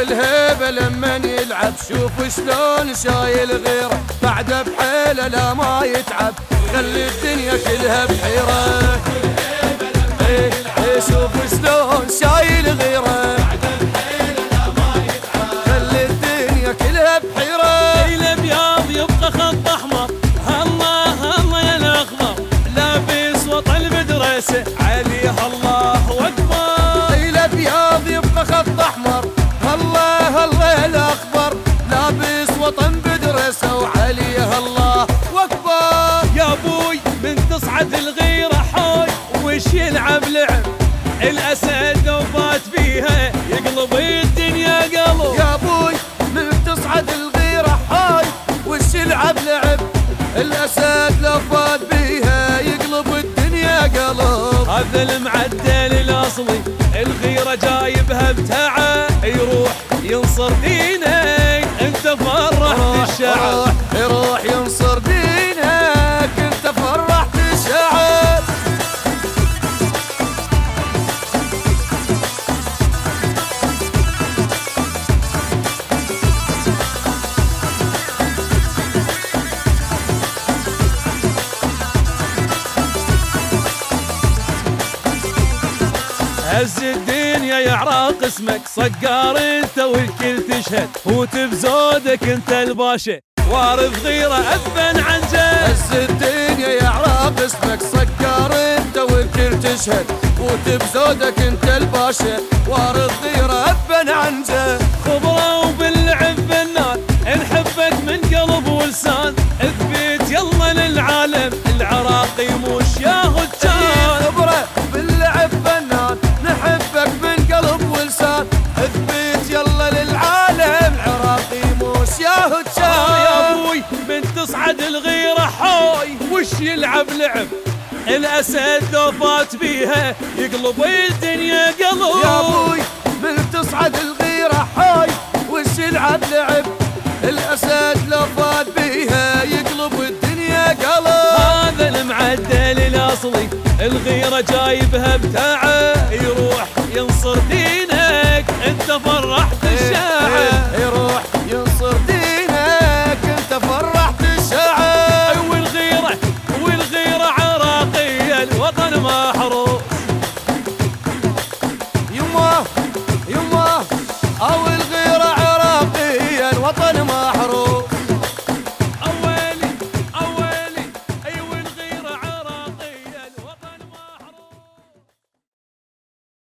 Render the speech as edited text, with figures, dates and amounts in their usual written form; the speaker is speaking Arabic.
الهيبة لمن يلعب، شوف شلون شايل غيره بعده بحيله لا ما يتعب، خلي الدنيا كلها بحيرة. شوف شلون شايل غيره خلي الدنيا كلها بحيرة. الابيض يبقى خط احمر، الله الله يا الاخضر، لابس وطن بدرسه عليه الله اكبر. الابيض يبقى خط احمر، الله الله يا الاخضر، لابس وطن بدرسه وعليه الله اكبر. يا ابوي من تصعد الغيره حوي وش يلعب لعب، الاسد لو فات فيها يقلب الدنيا قلب. يا ابوي من تصعد الغيره حاي وش يلعب لعب، الاسد لو فات بيها يقلب الدنيا قلب. هذا المعدل الاصلي الغيره جايبها بتاعه، يروح ينصر دينك انت فرحت الشعب. يروح ينصر دينك انت فرحت الشعب. هز الدنيا يعراق اسمك صقار انت والكل تشهد، فوت بزودك انت الباشا وارث غيره ابا عن جد. هز الدنيا يعراق اسمك صقار انت والكل تشهد، فوت بزودك انت الباشا وارث غيره ابا عن جد. خبره وباللعب فنان نحبك من قلب ولسان، اثبت يلا للعالم العراقي مش ياخذ كان. خبره باللعب فنان نحبك من قلب ولسان، اثبت يلا للعالم العراقي مش ياخذ كان. يا ابوي من تصعد الغيره حوي وش يلعب لعب، الاسد لو فات بيها يقلب الدنيا قلب. يا ابوي من تصعد الغيره حاي وش يلعب لعب، الاسد لو فات بيها يقلب الدنيا قلب. هذا المعدل الاصلي الغيره جايبها بتاعه، يروح ينصر دينك انت فرح